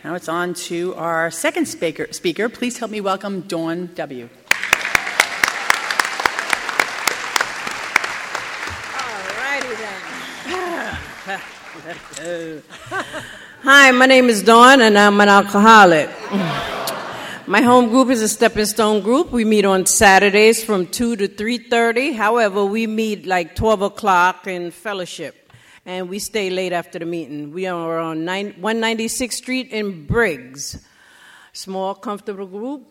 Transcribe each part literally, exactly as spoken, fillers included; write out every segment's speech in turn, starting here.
Now it's on to our second speaker. Speaker, please help me welcome Dawn W. Hi, my name is Dawn, and I'm an alcoholic. My home group is a Stepping Stone group. We meet on Saturdays from two to three thirty. However, we meet like twelve o'clock in fellowship, and we stay late after the meeting. We are on one ninety-sixth Street in Briggs. Small, comfortable group.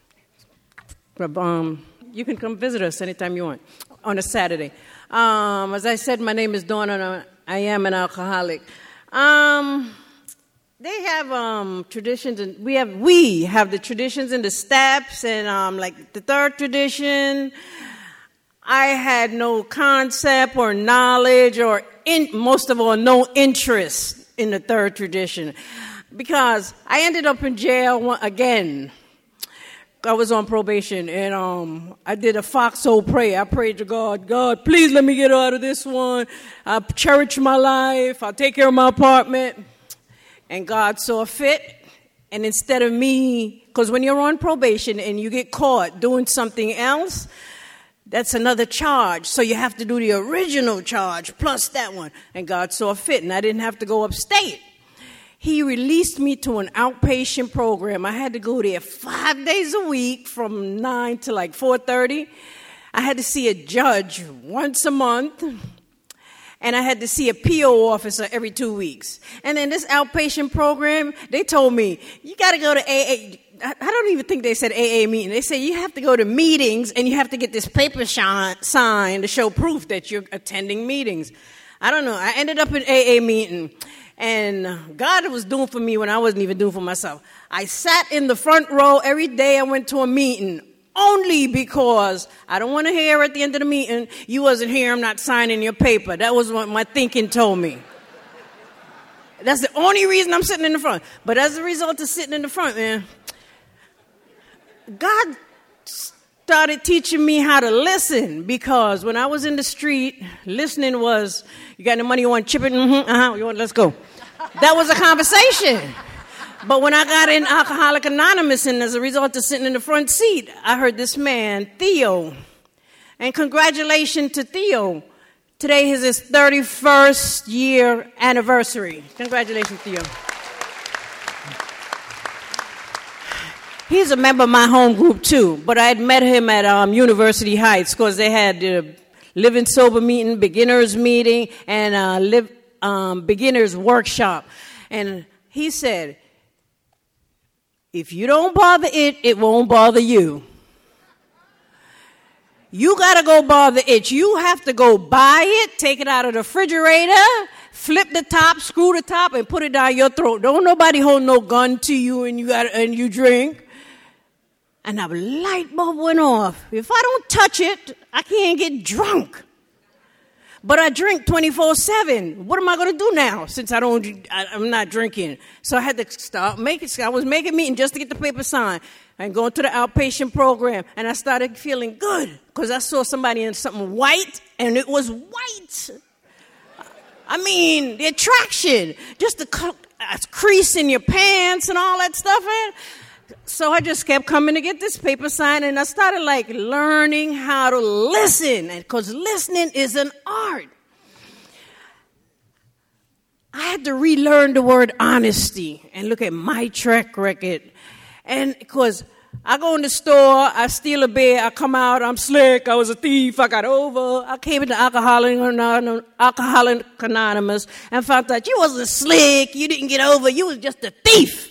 Um, you can come visit us anytime you want on a Saturday. Um, as I said, my name is Dawn, and I am an alcoholic. Um, they have um, traditions, and we have we have the traditions and the steps, and um, like the third tradition. I had no concept or knowledge, or in, most of all, no interest in the third tradition, because I ended up in jail again. I was on probation, and um, I did a foxhole prayer. I prayed to God, God, please let me get out of this one. I cherish my life. I'll take care of my apartment. And God saw fit. And instead of me, because when you're on probation and you get caught doing something else, that's another charge. So you have to do the original charge plus that one. And God saw fit, and I didn't have to go upstate. He released me to an outpatient program. I had to go there five days a week from nine to like four thirty. I had to see a judge once a month, and I had to see a P O officer every two weeks. And in this outpatient program, they told me, you got to go to A A. I don't even think they said A A meeting. They said you have to go to meetings, and you have to get this paper signed to show proof that you're attending meetings. I don't know. I ended up in A A meeting. And God was doing for me when I wasn't even doing for myself. I sat in the front row every day I went to a meeting, only because I don't want to hear at the end of the meeting, you wasn't here, I'm not signing your paper. That was what my thinking told me. That's the only reason I'm sitting in the front. But as a result of sitting in the front, man, God started teaching me how to listen, because when I was in the street, listening was, you got any money, you want to chip it? Mm-hmm, uh-huh, you want, let's go. That was a conversation. But when I got in Alcoholics Anonymous, and as a result of sitting in the front seat, I heard this man, Theo. And congratulations to Theo. Today is his thirty-first year anniversary. Congratulations, Theo. He's a member of my home group, too. But I had met him at um, University Heights, because they had the Living Sober meeting, beginners meeting, and uh, live, um, beginners workshop. And he said, if you don't bother it, it won't bother you. You got to go bother it. You have to go buy it, take it out of the refrigerator, flip the top, screw the top, and put it down your throat. Don't nobody hold no gun to you and you got and you drink. And a light bulb went off. If I don't touch it, I can't get drunk. But I drink twenty-four seven. What am I going to do now since I don't, I, I'm not drinking? So I had to start making, I was making meeting just to get the paper signed and going to the outpatient program. And I started feeling good because I saw somebody in something white, and it was white. I mean, the attraction, just the crease in your pants and all that stuff, man. So I just kept coming to get this paper signed, and I started like learning how to listen, because listening is an art. I had to relearn the word honesty and look at my track record. And because I go in the store, I steal a beer, I come out, I'm slick, I was a thief, I got over. I came into Alcoholics Anonymous and found out you wasn't slick, you didn't get over, you was just a thief.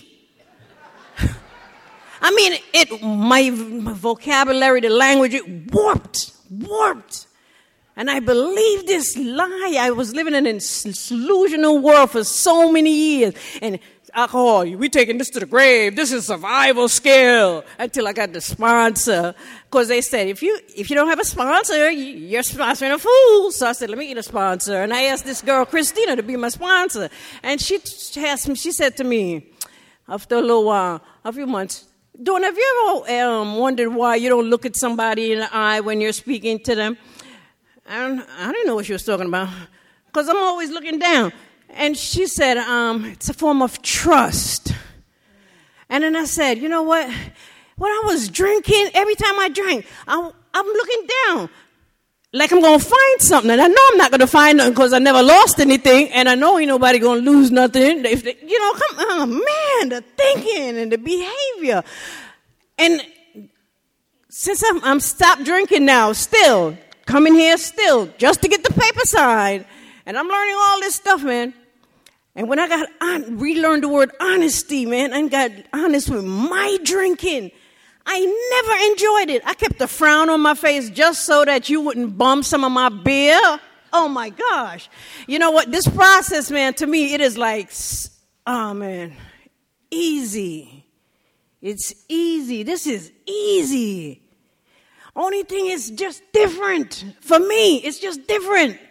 I mean, it my, my vocabulary, the language, it warped, warped. And I believed this lie. I was living in an delusional world for so many years. And alcohol, we taking this to the grave. This is survival skill. Until I got the sponsor. Because they said, if you if you don't have a sponsor, you're sponsoring a fool. So I said, let me get a sponsor. And I asked this girl, Christina, to be my sponsor. And she asked me, she said to me, after a little while, a few months, Dawn, have you ever um, wondered why you don't look at somebody in the eye when you're speaking to them? And I didn't know what she was talking about, because I'm always looking down. And she said, um, it's a form of trust. And then I said, you know what? When I was drinking, every time I drank, I, I'm looking down like I'm going to find something. And I know I'm not going to find nothing because I never lost anything. And I know ain't nobody going to lose nothing. If they, you know, come on, man, the thinking and the behavior. And since I'm, I'm stopped drinking now, still, coming here still, just to get the paper signed. And I'm learning all this stuff, man. And when I got on, relearned the word honesty, man, I got honest with my drinking, I never enjoyed it. I kept a frown on my face just so that you wouldn't bum some of my beer. Oh, my gosh. You know what? This process, man, to me, it is like, oh, man, easy. It's easy. This is easy. Only thing is just different. For me, it's just different.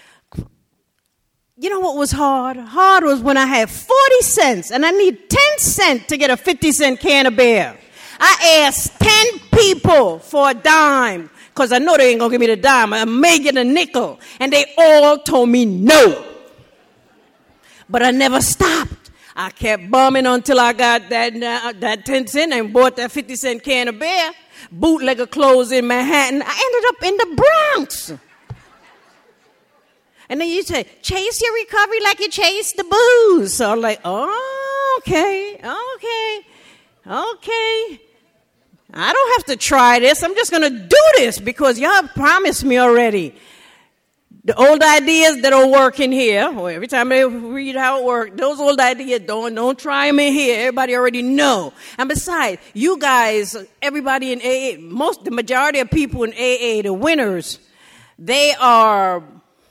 You know what was hard? Hard was when I had forty cents and I need ten cents to get a fifty cent can of beer. I asked ten people for a dime because I know they ain't going to give me the dime. I may get a nickel. And they all told me no. But I never stopped. I kept bumming until I got that, uh, that ten cent and bought that fifty cent can of beer. Bootlegger clothes in Manhattan. I ended up in the Bronx. And then you say, chase your recovery like you chase the booze. So I'm like, oh, okay, okay, okay. I don't have to try this. I'm just going to do this because y'all promised me already. The old ideas that don't work in here, or every time they read how it works, those old ideas, don't, don't try them in here. Everybody already know. And besides, you guys, everybody in A A, most, the majority of people in A A, the winners, they are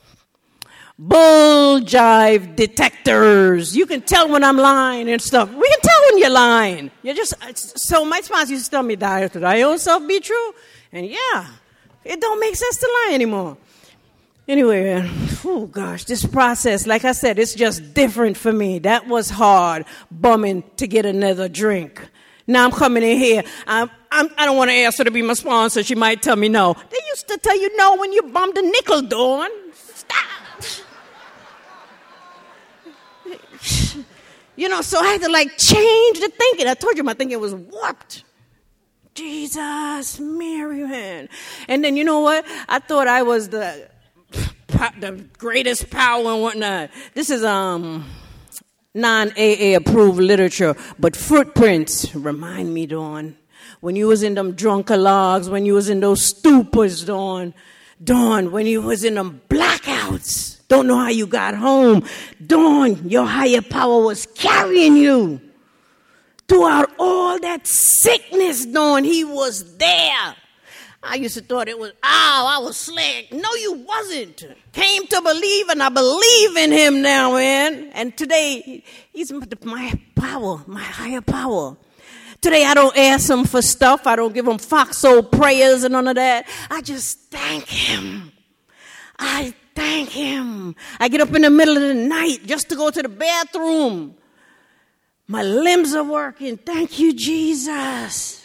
bull jive detectors. You can tell when I'm lying and stuff. We can tell when you're lying. You're just, so my sponsor used to tell me, that did I own self be true? And yeah, it don't make sense to lie anymore. Anyway, oh gosh, this process, like I said, it's just different for me. That was hard, bumming to get another drink. Now I'm coming in here. I'm, I'm, I don't want to ask her to be my sponsor. She might tell me no. They used to tell you no when you bummed a nickel, Dawn. Stop. You know, so I had to like change the thinking. I told you my thinking was warped. Jesus, Mary, man. And then you know what? I thought I was the the greatest power and whatnot. This is um non-A A approved literature, but footprints remind me, Dawn. When you was in them drunkalogs, when you was in those stupors, Dawn. Dawn, when you was in them blackouts. Don't know how you got home. Dawn, your higher power was carrying you. Throughout all that sickness, Dawn, he was there. I used to thought it was, oh, I was slick. No, you wasn't. Came to believe, and I believe in him now, man. And today, he's my power, my higher power. Today, I don't ask him for stuff. I don't give him foxhole prayers and none of that. I just thank him. I thank him. I get up in the middle of the night just to go to the bathroom. My limbs are working. Thank you, Jesus.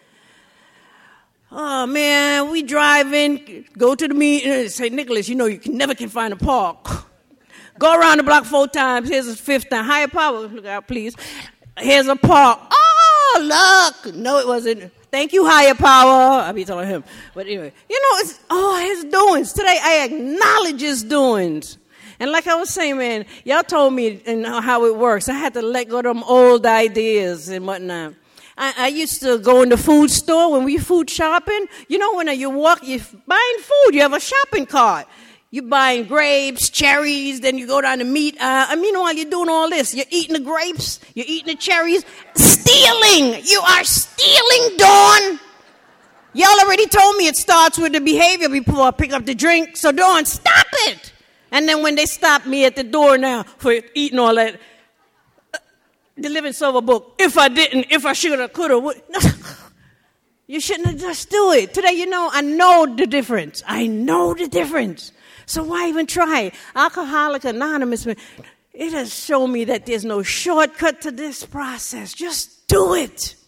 Oh, man, we drive in, go to the meeting, say, Nicholas, you know you can, never can find a park. Go around the block four times. Here's the fifth time. Higher power. Look out, please. Here's a park. Oh, look. No, it wasn't. Thank you, higher power. I'll be telling him. But anyway, you know, it's, oh, his doings. Today, I acknowledge his doings. And like I was saying, man, y'all told me and how it works. I had to let go of them old ideas and whatnot. I, I used to go in the food store when we food shopping. You know, when you walk, you're buying food. You have a shopping cart. You're buying grapes, cherries, then you go down the meat. Uh, I mean, while you're doing all this, you're eating the grapes, you're eating the cherries. Stealing! You are stealing, Dawn! Y'all already told me it starts with the behavior before I pick up the drink. So, Dawn, stop it! And then when they stop me at the door now for eating all that, uh, the Living Silver book, if I didn't, if I should have, could have, would. No. You shouldn't have just do it. Today, you know, I know the difference. I know the difference. So why even try? Alcoholics Anonymous, it has shown me that there's no shortcut to this process. Just do it.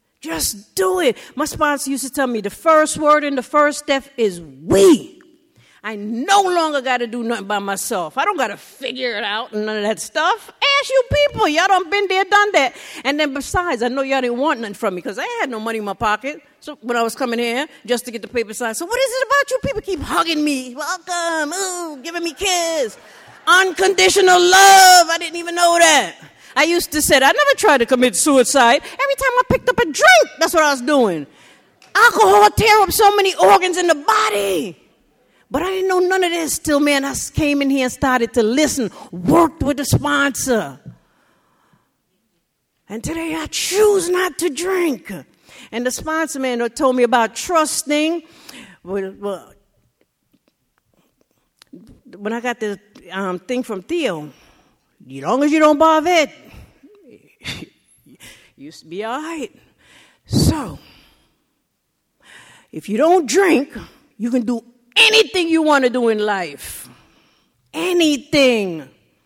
Just do it. My sponsor used to tell me the first word in the first step is we. I no longer got to do nothing by myself. I don't got to figure it out and none of that stuff. Ask you people. Y'all done been there, done that. And then besides, I know y'all didn't want nothing from me because I had no money in my pocket. So when I was coming here just to get the paper signed. So what is it about you people keep hugging me? Welcome. Ooh, giving me kiss. Unconditional love. I didn't even know that. I used to say, I never tried to commit suicide. Every time I picked up a drink, that's what I was doing. Alcohol tear up so many organs in the body. But I didn't know none of this till, man, I came in here and started to listen, worked with the sponsor. And today I choose not to drink. And the sponsor, man, told me about trusting. Well, when I got the um, thing from Theo, as long as you don't bother it, you used to be all right. So, if you don't drink, you can do anything you want to do in life. Anything.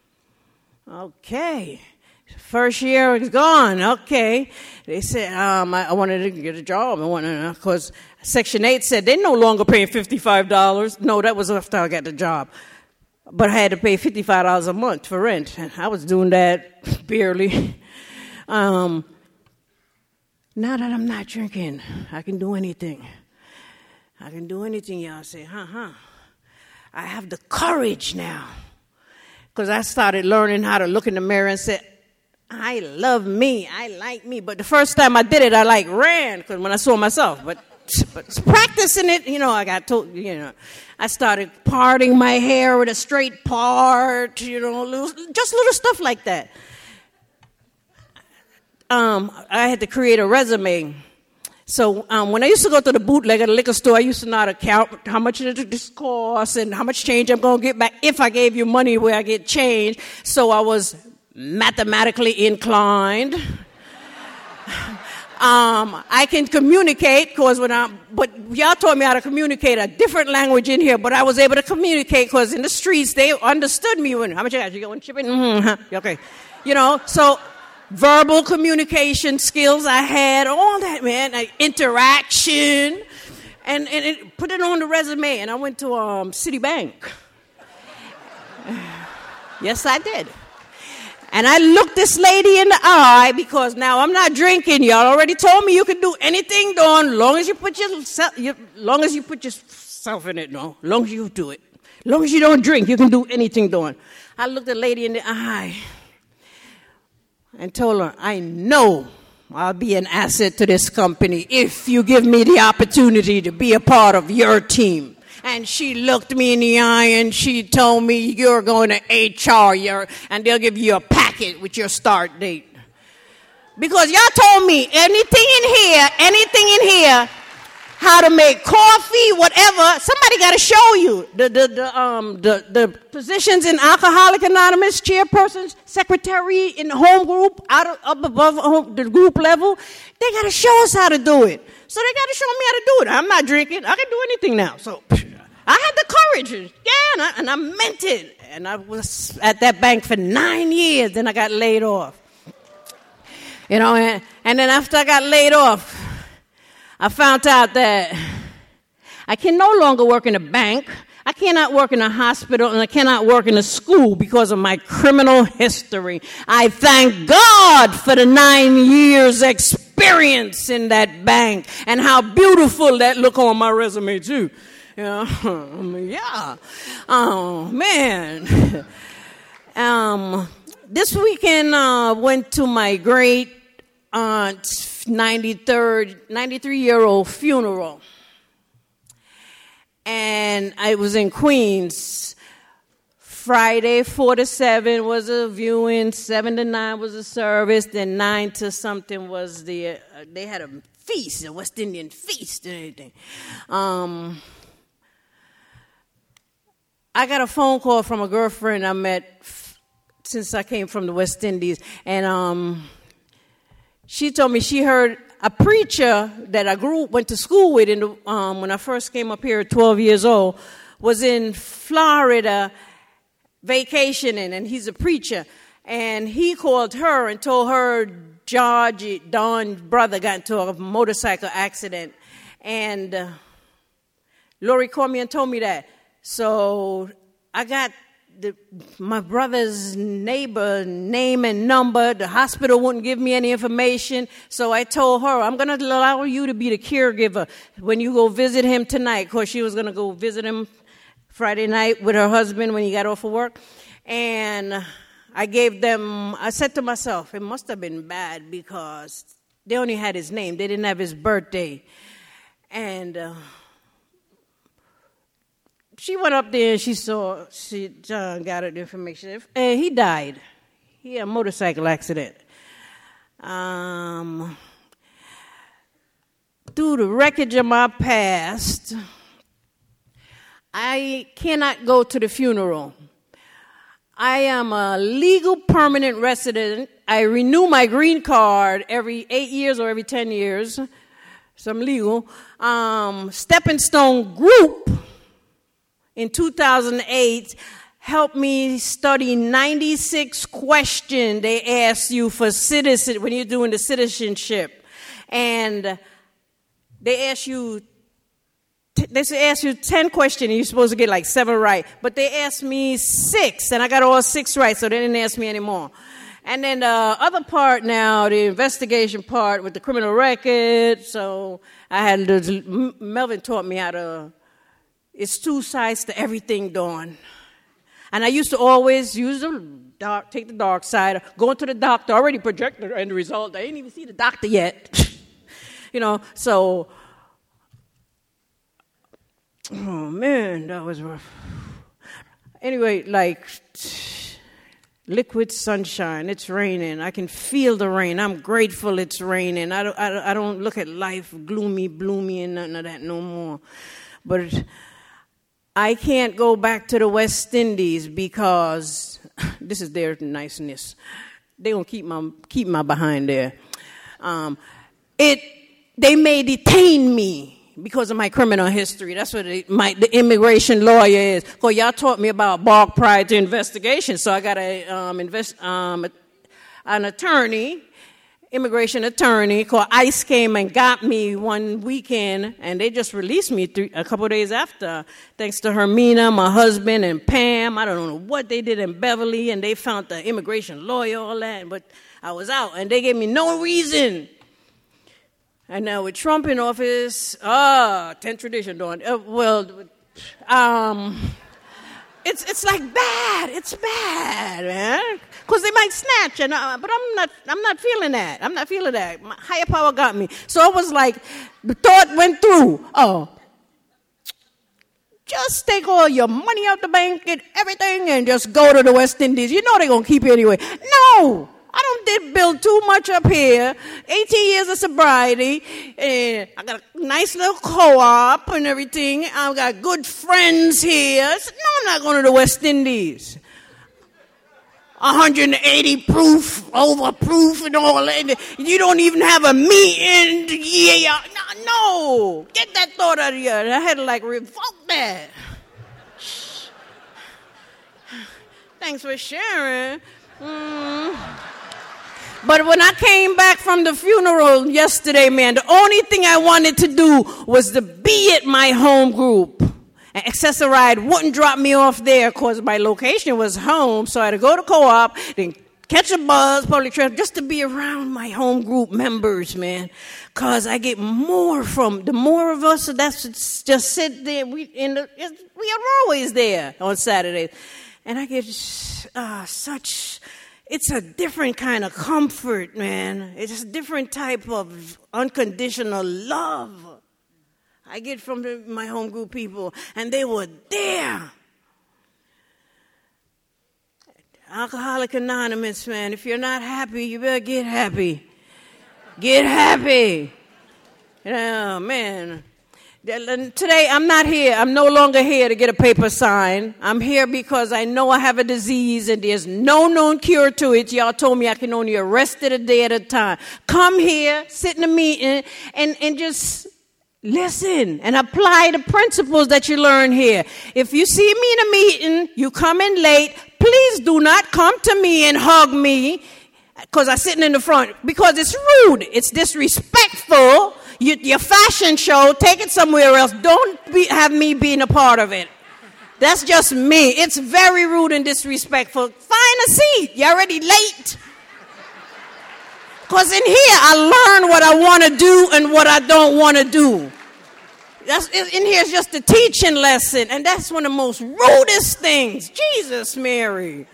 Okay. First year is gone. Okay. They said, um, I, I wanted to get a job. I wanted, because Section eight said they're no longer paying fifty-five dollars. No, that was after I got the job. But I had to pay fifty-five dollars a month for rent. And I was doing that barely. Um, now that I'm not drinking, I can do anything. I can do anything, y'all say, huh, huh. I have the courage now. Because I started learning how to look in the mirror and say, I love me, I like me. But the first time I did it, I like ran, because when I saw myself. But, but practicing it, you know, I got told, you know, I started parting my hair with a straight part, you know, little, just little stuff like that. Um, I had to create a resume. So um, when I used to go to the bootleg at the liquor store, I used to know how to count how much this costs and how much change I'm going to get back if I gave you money where I get change. So I was mathematically inclined. um, I can communicate because when I, but y'all taught me how to communicate a different language in here. But I was able to communicate because in the streets they understood me when how much you got? You got one chipping? Mm-hmm. Okay, you know so. Verbal communication skills I had, all that, man, like interaction, and, and it, put it on the resume, and I went to um, Citibank. Yes, I did. And I looked this lady in the eye because now I'm not drinking. Y'all already told me you can do anything, Dawn, long as you put yourself, you, long as you put yourself in it, no, long as you do it. Long as you don't drink, you can do anything, Dawn. I looked the lady in the eye and told her, I know I'll be an asset to this company if you give me the opportunity to be a part of your team. And she looked me in the eye and she told me, you're going to H R, you're, and they'll give you a packet with your start date. Because y'all told me anything in here, anything in here, how to make coffee, whatever, somebody got to show you. The the the um the, the positions in Alcoholic Anonymous, chairpersons, secretary in the home group, out of, up above home, the group level, they got to show us how to do it. So they got to show me how to do it. I'm not drinking. I can do anything now. So I had the courage. Yeah, and I, and I meant it. And I was at that bank for nine years. Then I got laid off. You know, and, and then after I got laid off, I found out that I can no longer work in a bank, I cannot work in a hospital, and I cannot work in a school because of my criminal history. I thank God for the nine years experience in that bank and how beautiful that look on my resume too. You know, yeah. Oh, man. um, this weekend I uh, went to my great aunt's ninety-third, ninety-three-year-old funeral. And I was in Queens. Friday, four to seven was a viewing, seven to nine was a service, then nine to something was the, uh, they had a feast, a West Indian feast and everything. Um, I got a phone call from a girlfriend I met f- since I came from the West Indies, and um, she told me she heard a preacher that I grew went to school with in the, um, when I first came up here at twelve years old, was in Florida vacationing, and he's a preacher. And he called her and told her George, Don's brother, got into a motorcycle accident. And uh, Lori called me and told me that. So I got the, my brother's neighbor name and number. The hospital wouldn't give me any information. So I told her, I'm going to allow you to be the caregiver when you go visit him tonight. Of course, she was going to go visit him Friday night with her husband when he got off of work. And I gave them, I said to myself, it must have been bad because they only had his name. They didn't have his birthday. And uh, she went up there and she saw, she John got her the information. And he died. He had a motorcycle accident. Um, through the wreckage of my past, I cannot go to the funeral. I am a legal permanent resident. I renew my green card every eight years or every ten years. So I'm legal. Um, Stepping Stone Group in two thousand eight helped me study ninety-six questions they ask you for citizen when you're doing the citizenship. And they ask you They ask you ten questions, and you're supposed to get like seven right. But they asked me six, and I got all six right, so they didn't ask me anymore. And then the other part now, the investigation part with the criminal record, so I had to, Melvin taught me how to, it's two sides to everything, Dawn. And I used to always use the dark, take the dark side, go into the doctor, already projected the end result. I didn't even see the doctor yet. You know, so... Oh, man, that was rough. Anyway, like, liquid sunshine, it's raining. I can feel the rain. I'm grateful it's raining. I don't, I, I don't look at life gloomy, bloomy, and nothing of that no more. But I can't go back to the West Indies because this is their niceness. They gonna keep my, keep my behind there. Um, it, they may detain me because of my criminal history. That's what it, my, the immigration lawyer is. Because y'all taught me about bark prior to investigation. So I got a, um, invest, um, an attorney, immigration attorney, called ICE came and got me one weekend, and they just released me three, a couple of days after, thanks to Hermina, my husband, and Pam. I don't know what they did in Beverly, and they found the immigration lawyer, all that, but I was out, and they gave me no reason. And now with Trump in office, ah, ten tradition, Dawn. Uh, well, um, it's it's like bad. It's bad, man. Because they might snatch, and uh, but I'm not. I'm not feeling that. I'm not feeling that. My higher power got me. So I was like, the thought went through. Oh, just take all your money out the bank and everything, and just go to the West Indies. You know they're gonna keep you anyway. No. I don't did build too much up here. eighteen years of sobriety. And I got a nice little co-op and everything. I've got good friends here. I said, no, I'm not going to the West Indies. one hundred eighty proof, over proof and all that. You don't even have a meeting. Yeah, no, no. Get that thought out of here. I had to like revoke that. Thanks for sharing. Mm. But when I came back from the funeral yesterday, man, the only thing I wanted to do was to be at my home group. And Access-A-Ride wouldn't drop me off there because my location was home, so I had to go to co-op, then catch a bus, public transport, just to be around my home group members, man. Because I get more from, the more of us that's just sit there, we, in the, we are always there on Saturdays. And I get uh, such... It's a different kind of comfort, man. It's a different type of unconditional love I get from the, my home group people. And they were there. Alcoholic Anonymous, man. If you're not happy, you better get happy. Get happy. Oh, man. Today, I'm not here. I'm no longer here to get a paper sign. I'm here because I know I have a disease and there's no known cure to it. Y'all told me I can only arrest it a day at a time. Come here, sit in a meeting, and, and just listen and apply the principles that you learn here. If you see me in a meeting, you come in late, please do not come to me and hug me because I'm sitting in the front, because it's rude. It's disrespectful. You, your fashion show, take it somewhere else. Don't be, have me being a part of it. That's just me. It's very rude and disrespectful. Find a seat. You're already late. Because in here, I learn what I want to do and what I don't want to do. That's, in here is just a teaching lesson. And that's one of the most rudest things. Jesus, Mary.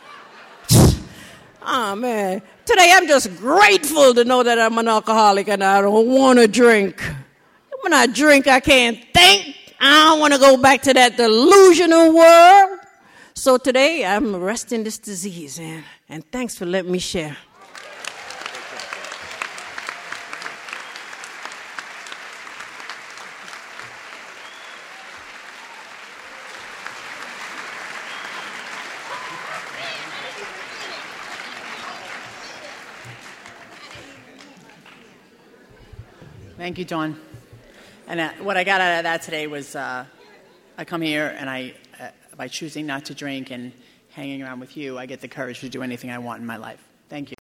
Oh, man. Today, I'm just grateful to know that I'm an alcoholic and I don't want to drink. When I drink, I can't think. I don't want to go back to that delusional world. So today, I'm arresting this disease, and, and thanks for letting me share. Thank you, Dawn. And uh, what I got out of that today was uh, I come here and I, uh, by choosing not to drink and hanging around with you, I get the courage to do anything I want in my life. Thank you.